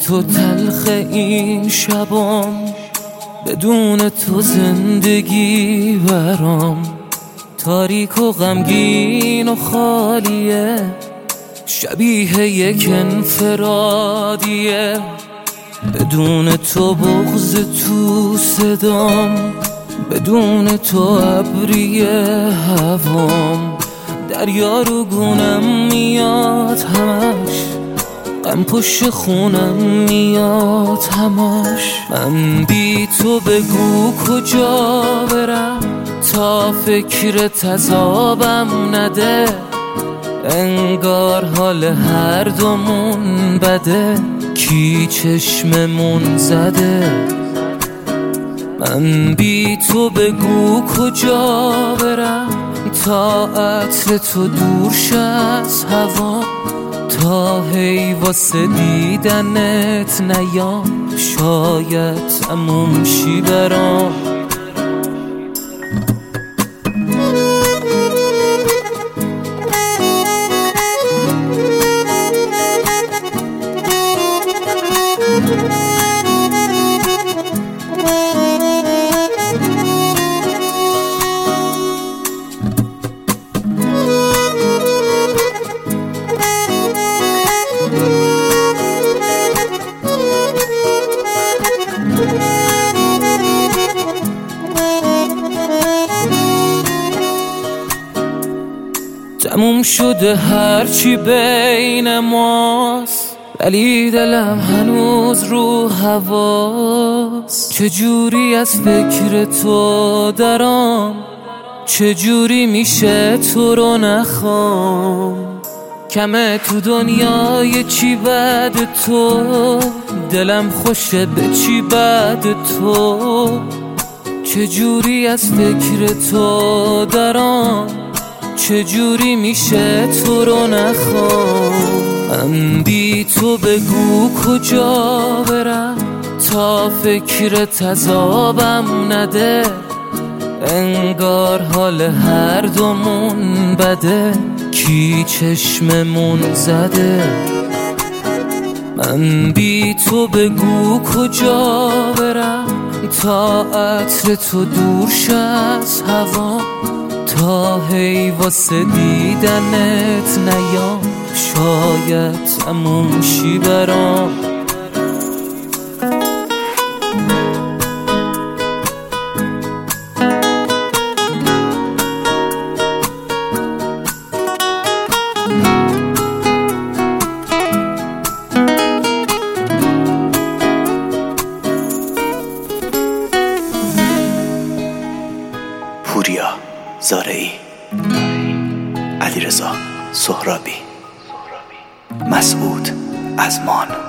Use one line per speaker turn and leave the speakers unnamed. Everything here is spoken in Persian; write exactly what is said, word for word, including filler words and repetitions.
تو تلخ این شبام، بدون تو زندگی برام تاریک و غمگین و خالیه، شبیه یک انفرادیه. بدون تو بغض تو صدام، بدون تو ابریه هوام، دریا رو گونم میاد همش، غم پشت خونم میاد همش. من بی تو بگو کجا برم تا فکر تذابم نده، انگار حال هر دومون بده، کی چشممون زده. من بی تو بگو کجا برم تا عطر تو دور شه از هوا، تا هی واسه دیدنت نیام، شاید تموم شی برام. تموم شده هرچی بین ماست، ولی دلم هنوز رو هواست. چجوری از فکر تو درام، چجوری میشه تو رو نخوام. کمه تو دنیای چی بعد تو، دلم خوشه به چی بعد تو. چجوری از فکر تو درام، چجوری میشه تو رو نخوام. من بی تو بگو کجا برم تا فکر تذابم نده، انگار حال هر دومون بده، کی چشممون زده. من بی تو بگو کجا برم تا عطر تو دور شه از هوا، تا هی واسه دیدنت نیام، شاید تموم شی برام.
پوریا زارعی، علیرضا سهرابی، مسعود ازمان.